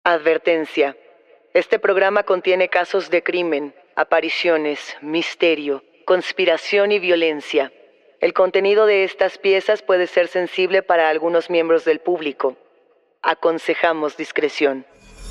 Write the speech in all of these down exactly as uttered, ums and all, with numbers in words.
Advertencia. Este programa contiene casos de crimen, apariciones, misterio, conspiración y violencia. El contenido de estas piezas puede ser sensible para algunos miembros del público. Aconsejamos discreción.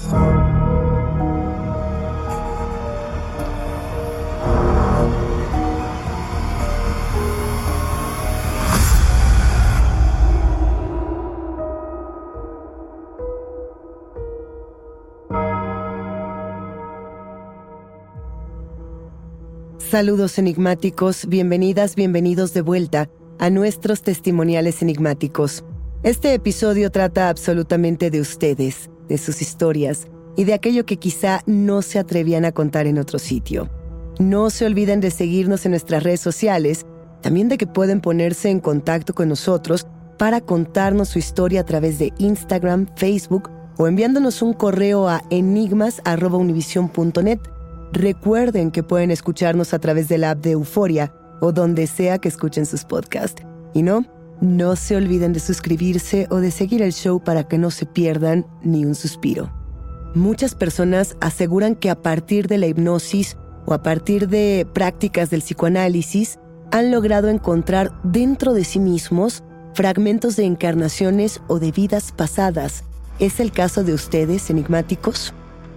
Saludos enigmáticos, bienvenidas, bienvenidos de vuelta a nuestros testimoniales enigmáticos. Este episodio trata absolutamente de ustedes, de sus historias y de aquello que quizá no se atrevían a contar en otro sitio. No se olviden de seguirnos en nuestras redes sociales, también de que pueden ponerse en contacto con nosotros para contarnos su historia a través de Instagram, Facebook o enviándonos un correo a enigmas arroba univision punto net. Recuerden que pueden escucharnos a través de la app de Euforia o donde sea que escuchen sus podcasts. Y no, no se olviden de suscribirse o de seguir el show para que no se pierdan ni un suspiro. Muchas personas aseguran que a partir de la hipnosis o a partir de prácticas del psicoanálisis han logrado encontrar dentro de sí mismos fragmentos de encarnaciones o de vidas pasadas. ¿Es el caso de ustedes, enigmáticos?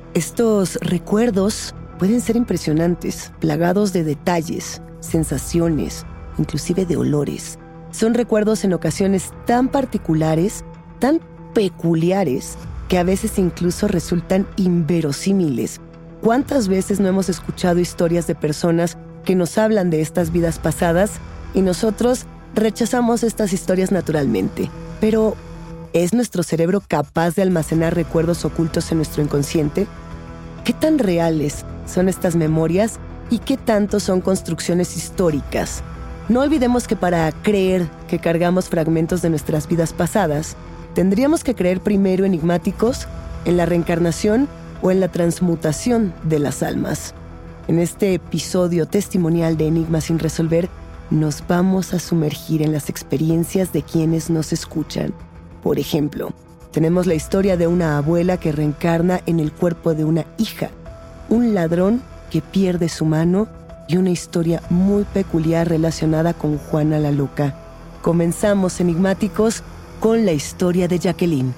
Estos recuerdos pueden ser impresionantes, plagados de detalles, sensaciones, inclusive de olores. Son recuerdos en ocasiones tan particulares, tan peculiares, que a veces incluso resultan inverosímiles. ¿Cuántas veces no hemos escuchado historias de personas que nos hablan de estas vidas pasadas y nosotros rechazamos estas historias naturalmente? Pero, ¿es nuestro cerebro capaz de almacenar recuerdos ocultos en nuestro inconsciente? ¿Qué tan reales son estas memorias y qué tanto son construcciones históricas? No olvidemos que para creer que cargamos fragmentos de nuestras vidas pasadas, tendríamos que creer primero, enigmáticos, en la reencarnación o en la transmutación de las almas. En este episodio testimonial de Enigmas sin resolver, nos vamos a sumergir en las experiencias de quienes nos escuchan. Por ejemplo, tenemos la historia de una abuela que reencarna en el cuerpo de una hija, un ladrón que pierde su mano y una historia muy peculiar relacionada con Juana la Loca. Comenzamos, enigmáticos, con la historia de Jacqueline.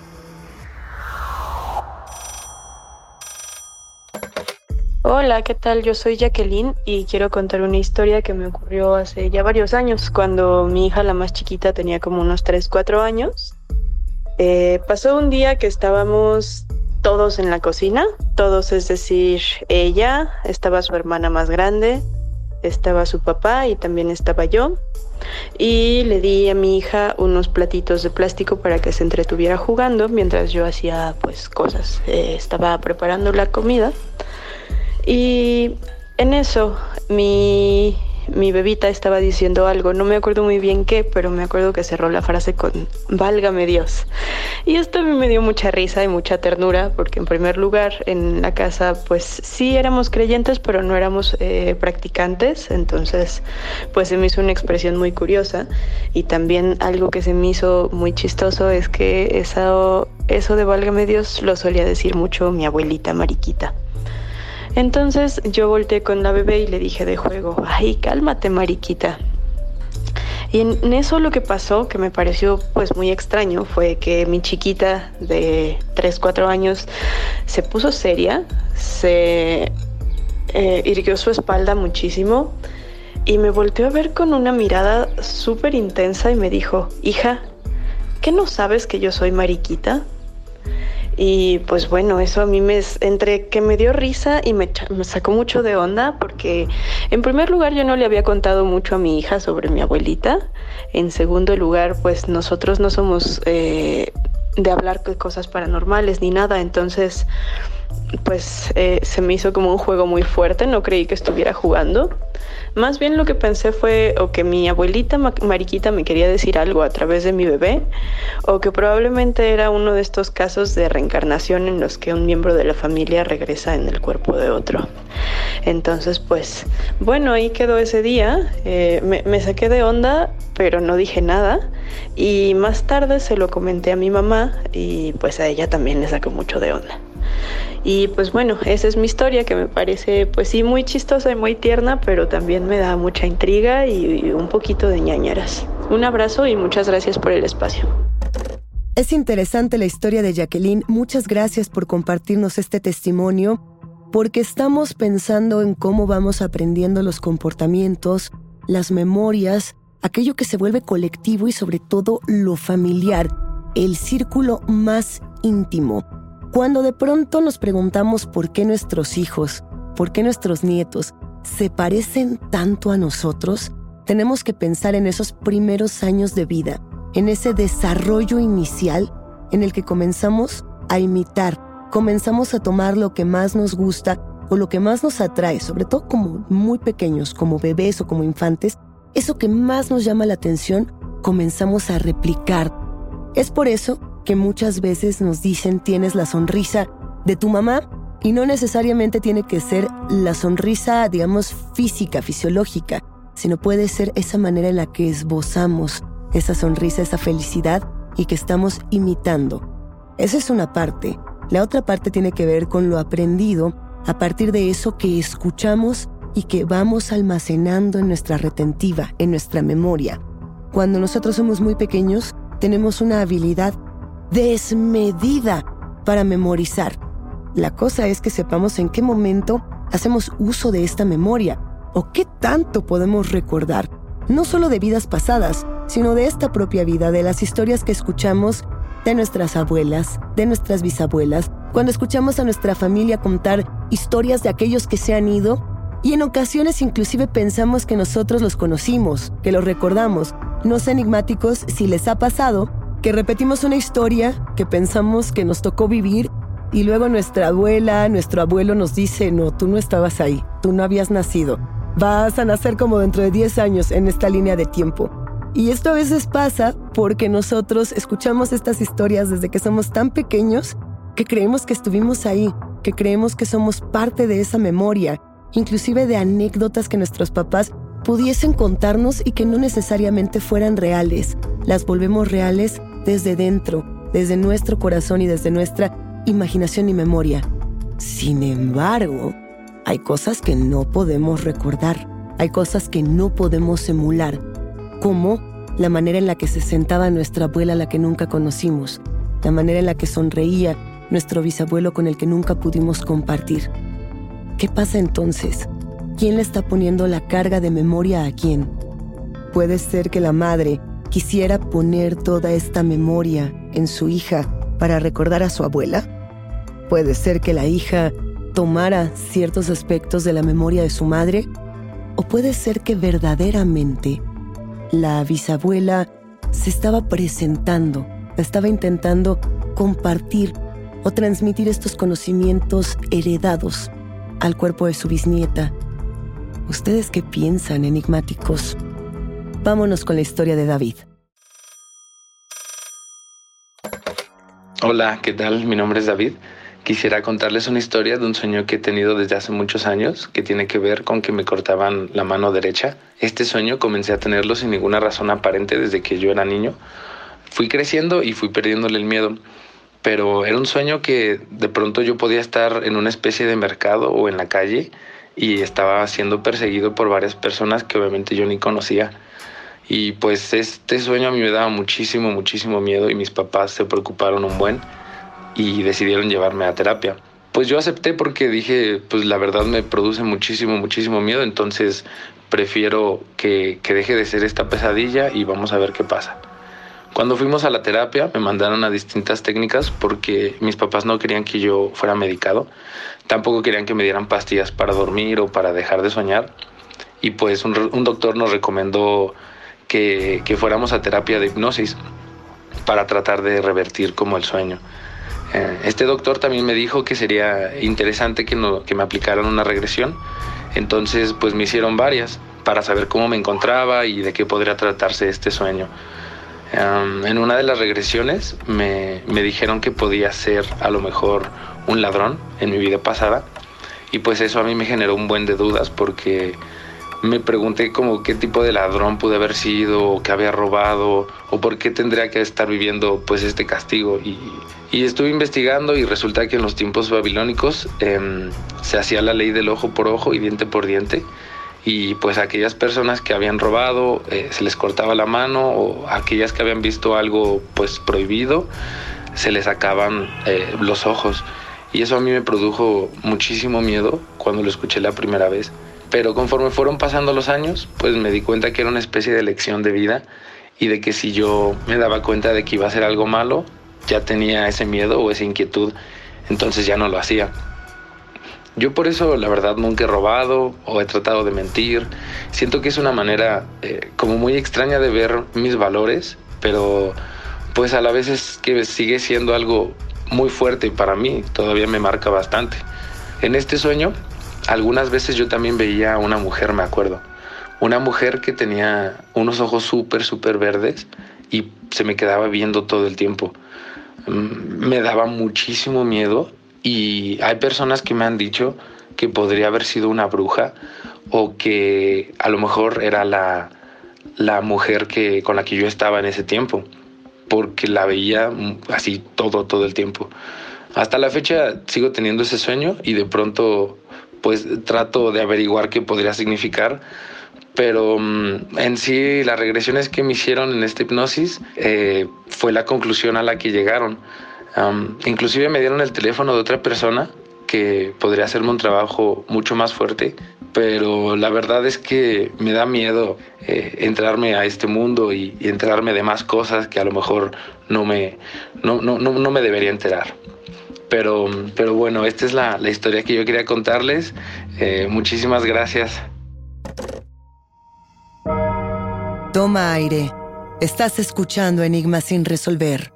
Hola, ¿qué tal? Yo soy Jacqueline y quiero contar una historia que me ocurrió hace ya varios años, cuando mi hija, la más chiquita, tenía como unos tres, cuatro años. Eh, pasó un día que estábamos todos en la cocina, todos, es decir, ella, estaba su hermana más grande, estaba su papá y también estaba yo. Y le di a mi hija unos platitos de plástico para que se entretuviera jugando mientras yo hacía pues cosas. Eh, estaba preparando la comida y en eso mi... Mi bebita estaba diciendo algo, no me acuerdo muy bien qué, pero me acuerdo que cerró la frase con "válgame Dios". Y esto a mí me dio mucha risa y mucha ternura, porque en primer lugar en la casa pues sí éramos creyentes, pero no éramos eh, practicantes, entonces pues se me hizo una expresión muy curiosa. Y también algo que se me hizo muy chistoso es que eso, eso de "válgame Dios" lo solía decir mucho mi abuelita Mariquita. Entonces yo volteé con la bebé y le dije de juego: "Ay, cálmate, Mariquita". Y en eso lo que pasó, que me pareció pues muy extraño, fue que mi chiquita de tres, cuatro años se puso seria, se eh, irguió su espalda muchísimo y me volteó a ver con una mirada súper intensa y me dijo: "Hija, ¿qué no sabes que yo soy Mariquita?". Y pues bueno, eso a mí me, entre que me dio risa y me, me sacó mucho de onda, porque en primer lugar yo no le había contado mucho a mi hija sobre mi abuelita. En segundo lugar, pues nosotros no somos eh, de hablar de cosas paranormales ni nada, entonces pues eh, se me hizo como un juego muy fuerte, no creí que estuviera jugando. Más bien lo que pensé fue o que mi abuelita Mariquita me quería decir algo a través de mi bebé, o que probablemente era uno de estos casos de reencarnación en los que un miembro de la familia regresa en el cuerpo de otro. Entonces pues bueno, ahí quedó ese día. eh, me, me saqué de onda, pero no dije nada, y más tarde se lo comenté a mi mamá y pues a ella también le sacó mucho de onda. Y pues bueno, esa es mi historia, que me parece pues sí muy chistosa y muy tierna, pero también me da mucha intriga y un poquito de ñañaras. Un abrazo y muchas gracias por el espacio. Es interesante la historia de Jacqueline. Muchas gracias por compartirnos este testimonio, porque estamos pensando en cómo vamos aprendiendo los comportamientos, las memorias, aquello que se vuelve colectivo y sobre todo lo familiar, el círculo más íntimo. Cuando de pronto nos preguntamos por qué nuestros hijos, por qué nuestros nietos se parecen tanto a nosotros, tenemos que pensar en esos primeros años de vida, en ese desarrollo inicial en el que comenzamos a imitar, comenzamos a tomar lo que más nos gusta o lo que más nos atrae, sobre todo como muy pequeños, como bebés o como infantes, eso que más nos llama la atención, comenzamos a replicar. Es por eso que muchas veces nos dicen tienes la sonrisa de tu mamá, y no necesariamente tiene que ser la sonrisa, digamos, física, fisiológica, sino puede ser esa manera en la que esbozamos esa sonrisa, esa felicidad y que estamos imitando. Esa es una parte. La otra parte tiene que ver con lo aprendido a partir de eso que escuchamos y que vamos almacenando en nuestra retentiva, en nuestra memoria. Cuando nosotros somos muy pequeños, tenemos una habilidad desmedida para memorizar. La cosa es que sepamos en qué momento hacemos uso de esta memoria o qué tanto podemos recordar, no solo de vidas pasadas, sino de esta propia vida, de las historias que escuchamos de nuestras abuelas, de nuestras bisabuelas, cuando escuchamos a nuestra familia contar historias de aquellos que se han ido, y en ocasiones inclusive pensamos que nosotros los conocimos, que los recordamos. No sé, enigmáticos, si les ha pasado que repetimos una historia que pensamos que nos tocó vivir y luego nuestra abuela, nuestro abuelo nos dice, no, tú no estabas ahí, tú no habías nacido, vas a nacer como dentro de diez años en esta línea de tiempo. Y esto a veces pasa porque nosotros escuchamos estas historias desde que somos tan pequeños que creemos que estuvimos ahí, que creemos que somos parte de esa memoria, inclusive de anécdotas que nuestros papás pudiesen contarnos y que no necesariamente fueran reales. Las volvemos reales desde dentro, desde nuestro corazón y desde nuestra imaginación y memoria. Sin embargo, hay cosas que no podemos recordar, hay cosas que no podemos emular, como la manera en la que se sentaba nuestra abuela, la que nunca conocimos, la manera en la que sonreía nuestro bisabuelo con el que nunca pudimos compartir. ¿Qué pasa entonces? ¿Quién le está poniendo la carga de memoria a quién? Puede ser que la madre quisiera poner toda esta memoria en su hija para recordar a su abuela. Puede ser que la hija tomara ciertos aspectos de la memoria de su madre. O puede ser que verdaderamente la bisabuela se estaba presentando, estaba intentando compartir o transmitir estos conocimientos heredados al cuerpo de su bisnieta. ¿Ustedes qué piensan, enigmáticos? Vámonos con la historia de David. Hola, ¿qué tal? Mi nombre es David. Quisiera contarles una historia de un sueño que he tenido desde hace muchos años, que tiene que ver con que me cortaban la mano derecha. Este sueño comencé a tenerlo sin ninguna razón aparente desde que yo era niño. Fui creciendo y fui perdiéndole el miedo, pero era un sueño que de pronto yo podía estar en una especie de mercado o en la calle y estaba siendo perseguido por varias personas que obviamente yo ni conocía. Y pues este sueño a mí me daba muchísimo, muchísimo miedo y mis papás se preocuparon un buen y decidieron llevarme a terapia. Pues yo acepté porque dije, pues la verdad me produce muchísimo, muchísimo miedo, entonces prefiero que, que deje de ser esta pesadilla y vamos a ver qué pasa. Cuando fuimos a la terapia me mandaron a distintas técnicas porque mis papás no querían que yo fuera medicado, tampoco querían que me dieran pastillas para dormir o para dejar de soñar, y pues un, un doctor nos recomendó que, que fuéramos a terapia de hipnosis para tratar de revertir como el sueño. Este doctor también me dijo que sería interesante que, no, que me aplicaran una regresión, entonces pues me hicieron varias para saber cómo me encontraba y de qué podría tratarse este sueño. Um, en una de las regresiones me, me dijeron que podía ser a lo mejor un ladrón en mi vida pasada, y pues eso a mí me generó un buen de dudas porque me pregunté como qué tipo de ladrón pude haber sido, o qué había robado, o por qué tendría que estar viviendo pues este castigo. Y, y estuve investigando y resulta que en los tiempos babilónicos eh, se hacía la ley del ojo por ojo y diente por diente. Y pues a aquellas personas que habían robado eh, se les cortaba la mano, o a aquellas que habían visto algo pues prohibido se les sacaban eh, los ojos. Y eso a mí me produjo muchísimo miedo cuando lo escuché la primera vez. Pero conforme fueron pasando los años, pues me di cuenta que era una especie de lección de vida, y de que si yo me daba cuenta de que iba a hacer algo malo, ya tenía ese miedo o esa inquietud, entonces ya no lo hacía. Yo por eso, la verdad, nunca he robado o he tratado de mentir. Siento que es una manera eh, como muy extraña de ver mis valores, pero pues a la vez es que sigue siendo algo muy fuerte para mí, todavía me marca bastante. En este sueño, algunas veces yo también veía a una mujer, me acuerdo. Una mujer que tenía unos ojos súper, súper verdes y se me quedaba viendo todo el tiempo. Me daba muchísimo miedo, y hay personas que me han dicho que podría haber sido una bruja, o que a lo mejor era la, la mujer que, con la que yo estaba en ese tiempo, porque la veía así todo, todo el tiempo. Hasta la fecha sigo teniendo ese sueño y de pronto pues trato de averiguar qué podría significar, pero um, en sí las regresiones que me hicieron en esta hipnosis eh, fue la conclusión a la que llegaron. Um, inclusive me dieron el teléfono de otra persona que podría hacerme un trabajo mucho más fuerte, pero la verdad es que me da miedo eh, entrarme a este mundo y, y enterarme de más cosas que a lo mejor no me, no, no, no, no me debería enterar. Pero, pero bueno, esta es la, la historia que yo quería contarles. Eh, muchísimas gracias. Toma aire. Estás escuchando Enigmas sin resolver.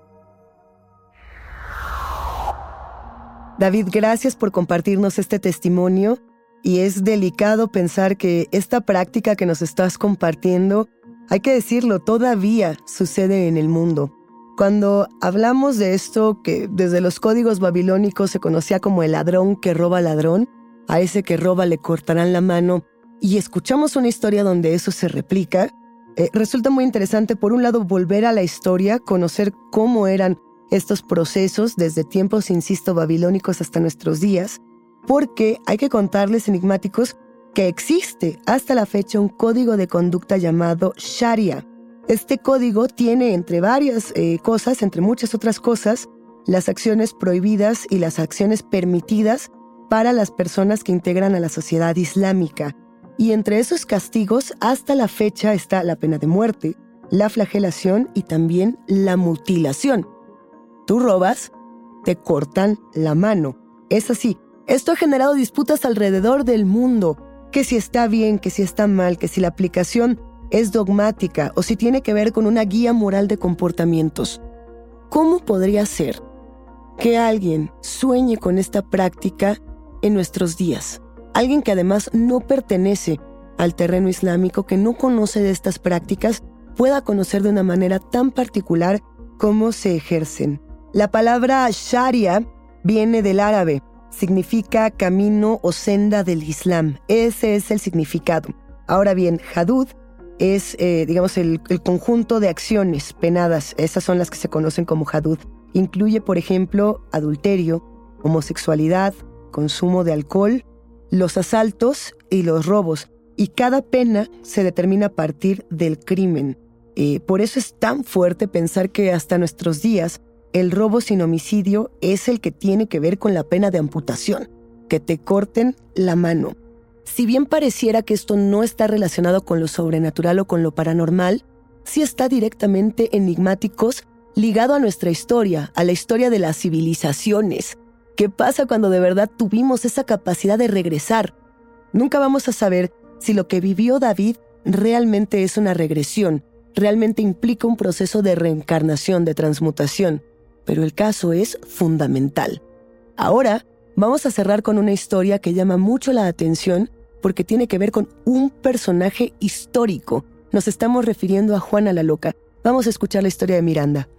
David, gracias por compartirnos este testimonio. Y es delicado pensar que esta práctica que nos estás compartiendo, hay que decirlo, todavía sucede en el mundo. Cuando hablamos de esto, que desde los códigos babilónicos se conocía como el ladrón que roba ladrón, a ese que roba le cortarán la mano, y escuchamos una historia donde eso se replica, eh, resulta muy interesante, por un lado, volver a la historia, conocer cómo eran estos procesos desde tiempos, insisto, babilónicos hasta nuestros días, porque hay que contarles, enigmáticos, que existe hasta la fecha un código de conducta llamado Sharia. Este código tiene, entre varias eh, cosas, entre muchas otras cosas, las acciones prohibidas y las acciones permitidas para las personas que integran a la sociedad islámica. Y entre esos castigos, hasta la fecha está la pena de muerte, la flagelación y también la mutilación. Tú robas, te cortan la mano. Es así. Esto ha generado disputas alrededor del mundo, que si está bien, que si está mal, que si la aplicación es dogmática o si tiene que ver con una guía moral de comportamientos. ¿Cómo podría ser que alguien sueñe con esta práctica en nuestros días? Alguien que además no pertenece al terreno islámico, que no conoce de estas prácticas, pueda conocer de una manera tan particular cómo se ejercen. La palabra Sharia viene del árabe, significa camino o senda del Islam. Ese es el significado. Ahora bien, Hadud es, eh, digamos, el, el conjunto de acciones penadas. Esas son las que se conocen como Hadud. Incluye, por ejemplo, adulterio, homosexualidad, consumo de alcohol, los asaltos y los robos. Y cada pena se determina a partir del crimen. Eh, por eso es tan fuerte pensar que hasta nuestros días el robo sin homicidio es el que tiene que ver con la pena de amputación, que te corten la mano. Si bien pareciera que esto no está relacionado con lo sobrenatural o con lo paranormal, sí está directamente, enigmáticos, ligado a nuestra historia, a la historia de las civilizaciones. ¿Qué pasa cuando de verdad tuvimos esa capacidad de regresar? Nunca vamos a saber si lo que vivió David realmente es una regresión, realmente implica un proceso de reencarnación, de transmutación, pero el caso es fundamental. Ahora vamos a cerrar con una historia que llama mucho la atención porque tiene que ver con un personaje histórico. Nos estamos refiriendo a Juana la Loca. Vamos a escuchar la historia de Miranda.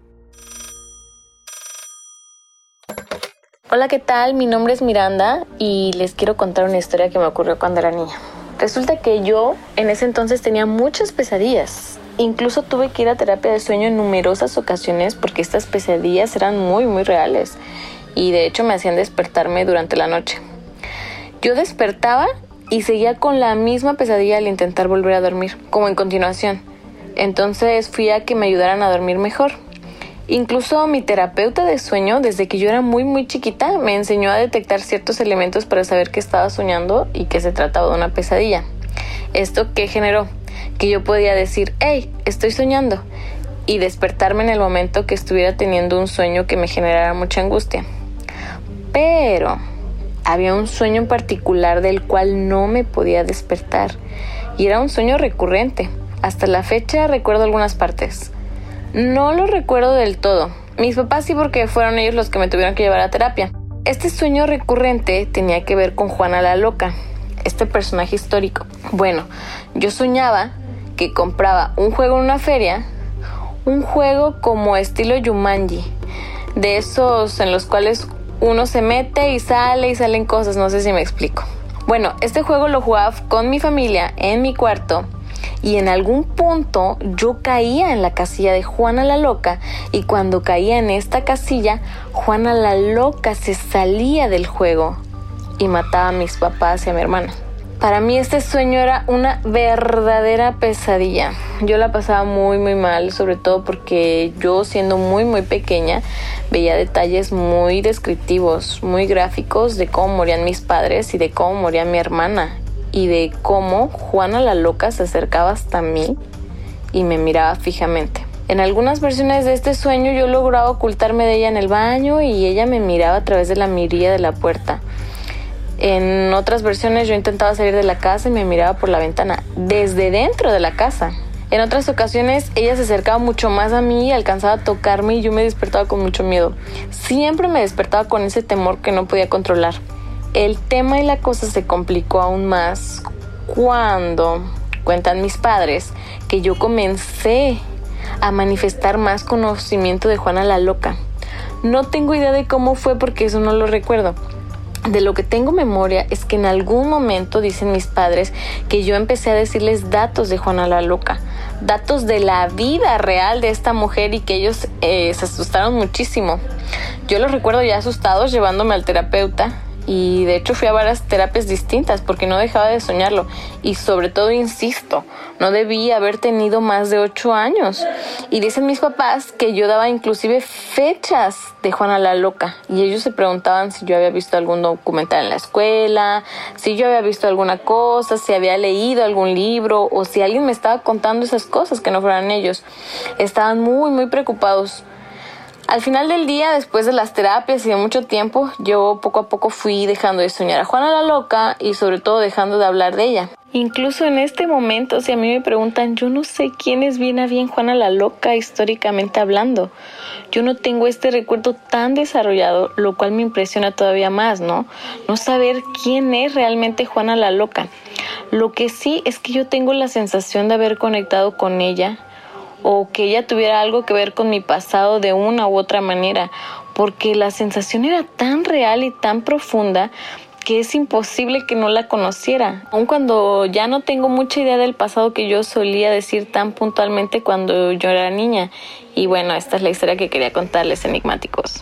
Hola, ¿qué tal? Mi nombre es Miranda y les quiero contar una historia que me ocurrió cuando era niña. Resulta que yo en ese entonces tenía muchas pesadillas. Incluso tuve que ir a terapia de sueño en numerosas ocasiones porque estas pesadillas eran muy, muy reales. Y de hecho me hacían despertarme durante la noche. Yo despertaba y seguía con la misma pesadilla al intentar volver a dormir, como en continuación. Entonces fui a que me ayudaran a dormir mejor. Incluso mi terapeuta de sueño, desde que yo era muy muy chiquita, me enseñó a detectar ciertos elementos para saber que estaba soñando y que se trataba de una pesadilla. ¿Esto qué generó? Que yo podía decir, hey, estoy soñando, y despertarme en el momento que estuviera teniendo un sueño que me generara mucha angustia. Pero había un sueño en particular del cual no me podía despertar, y era un sueño recurrente. Hasta la fecha recuerdo algunas partes. No lo recuerdo del todo. Mis papás sí, porque fueron ellos los que me tuvieron que llevar a terapia. Este sueño recurrente tenía que ver con Juana la Loca, este personaje histórico. Bueno, yo soñaba que compraba un juego en una feria, un juego como estilo Jumanji, de esos en los cuales uno se mete y sale y salen cosas, no sé si me explico. Bueno, este juego lo jugaba con mi familia en mi cuarto. Y en algún punto yo caía en la casilla de Juana la Loca, y cuando caía en esta casilla, Juana la Loca se salía del juego y mataba a mis papás y a mi hermana. Para mí este sueño era una verdadera pesadilla. Yo la pasaba muy muy mal, sobre todo porque yo, siendo muy muy pequeña, veía detalles muy descriptivos, muy gráficos de cómo morían mis padres y de cómo moría mi hermana. Y de cómo Juana la Loca se acercaba hasta mí y me miraba fijamente. En algunas versiones de este sueño yo lograba ocultarme de ella en el baño y ella me miraba a través de la mirilla de la puerta. En otras versiones yo intentaba salir de la casa y me miraba por la ventana, desde dentro de la casa. En otras ocasiones ella se acercaba mucho más a mí y alcanzaba a tocarme, y yo me despertaba con mucho miedo. Siempre me despertaba con ese temor que no podía controlar. El tema y la cosa se complicó aún más cuando, cuentan mis padres, que yo comencé a manifestar más conocimiento de Juana la Loca. No tengo idea de cómo fue porque eso no lo recuerdo. De lo que tengo memoria es que en algún momento, dicen mis padres, que yo empecé a decirles datos de Juana la Loca, datos de la vida real de esta mujer, y que ellos eh, se asustaron muchísimo. Yo los recuerdo ya asustados llevándome al terapeuta. Y de hecho fui a varias terapias distintas porque no dejaba de soñarlo. Y sobre todo, insisto, no debí haber tenido más de ocho años. Y dicen mis papás que yo daba inclusive fechas de Juana la Loca. Y ellos se preguntaban si yo había visto algún documental en la escuela, si yo había visto alguna cosa, si había leído algún libro, o si alguien me estaba contando esas cosas que no fueran ellos. Estaban muy, muy preocupados. Al final del día, después de las terapias y de mucho tiempo, yo poco a poco fui dejando de soñar a Juana la Loca y sobre todo dejando de hablar de ella. Incluso en este momento, si a mí me preguntan, yo no sé quién es bien a bien Juana la Loca históricamente hablando. Yo no tengo este recuerdo tan desarrollado, lo cual me impresiona todavía más, ¿no? No saber quién es realmente Juana la Loca. Lo que sí es que yo tengo la sensación de haber conectado con ella, o que ella tuviera algo que ver con mi pasado de una u otra manera, porque la sensación era tan real y tan profunda que es imposible que no la conociera, aun cuando ya no tengo mucha idea del pasado que yo solía decir tan puntualmente cuando yo era niña. Y bueno, esta es la historia que quería contarles, enigmáticos.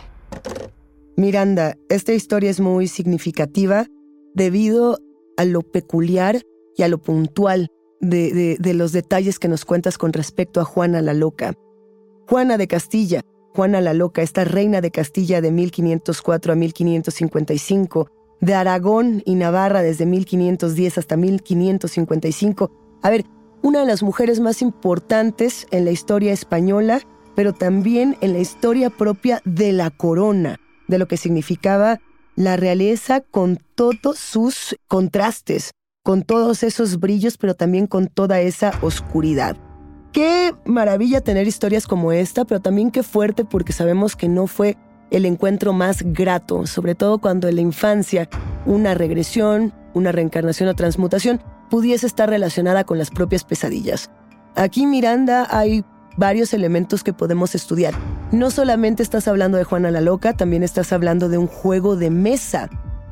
Miranda, esta historia es muy significativa debido a lo peculiar y a lo puntual De, de, de los detalles que nos cuentas con respecto a Juana la Loca. Juana de Castilla, Juana la Loca, esta reina de Castilla de mil quinientos cuatro a mil quinientos cincuenta y cinco, de Aragón y Navarra desde mil quinientos diez hasta mil quinientos cincuenta y cinco. A ver, una de las mujeres más importantes en la historia española, pero también en la historia propia de la corona, de lo que significaba la realeza con todos sus contrastes, con todos esos brillos, pero también con toda esa oscuridad. Qué maravilla tener historias como esta, pero también qué fuerte, porque sabemos que no fue el encuentro más grato, sobre todo cuando en la infancia una regresión, una reencarnación o transmutación pudiese estar relacionada con las propias pesadillas. Aquí, Miranda, hay varios elementos que podemos estudiar. No solamente estás hablando de Juana la Loca, también estás hablando de un juego de mesa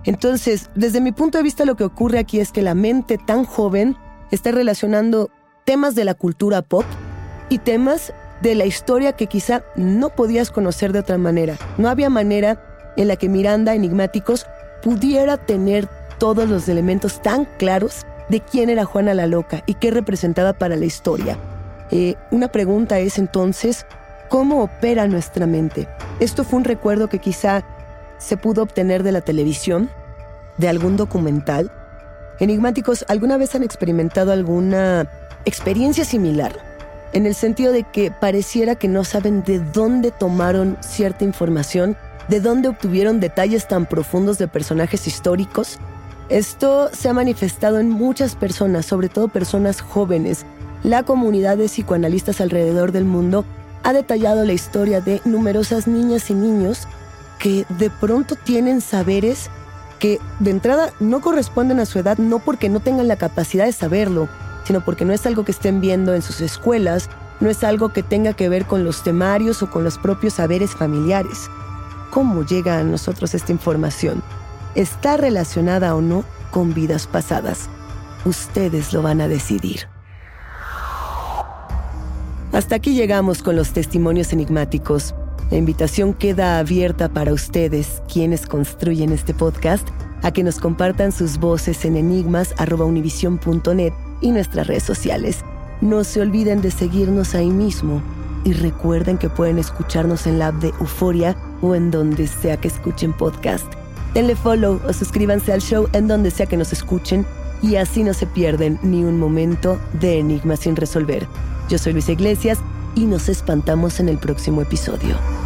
Entonces, desde mi punto de vista, lo que ocurre aquí es que la mente tan joven está relacionando temas de la cultura pop y temas de la historia que quizá no podías conocer de otra manera. No había manera en la que Miranda, Enigmáticos, pudiera tener todos los elementos tan claros de quién era Juana la Loca y qué representaba para la historia. Eh, una pregunta es entonces, ¿cómo opera nuestra mente? Esto fue un recuerdo que quizá se pudo obtener de la televisión, de algún documental. Enigmáticos, ¿alguna vez han experimentado alguna experiencia similar? En el sentido de que pareciera que no saben de dónde tomaron cierta información, de dónde obtuvieron detalles tan profundos de personajes históricos. Esto se ha manifestado en muchas personas, sobre todo personas jóvenes. La comunidad de psicoanalistas alrededor del mundo ha detallado la historia de numerosas niñas y niños que de pronto tienen saberes que de entrada no corresponden a su edad, no porque no tengan la capacidad de saberlo, sino porque no es algo que estén viendo en sus escuelas, no es algo que tenga que ver con los temarios o con los propios saberes familiares. ¿Cómo llega a nosotros esta información? ¿Está relacionada o no con vidas pasadas? Ustedes lo van a decidir. Hasta aquí llegamos con los testimonios enigmáticos. La invitación queda abierta para ustedes, quienes construyen este podcast, a que nos compartan sus voces en enigmas arroba univision punto net y nuestras redes sociales. No se olviden de seguirnos ahí mismo y recuerden que pueden escucharnos en la app de Euforia o en donde sea que escuchen podcast. Denle follow o suscríbanse al show en donde sea que nos escuchen y así no se pierden ni un momento de Enigmas sin resolver. Yo soy Luisa Iglesias y nos espantamos en el próximo episodio.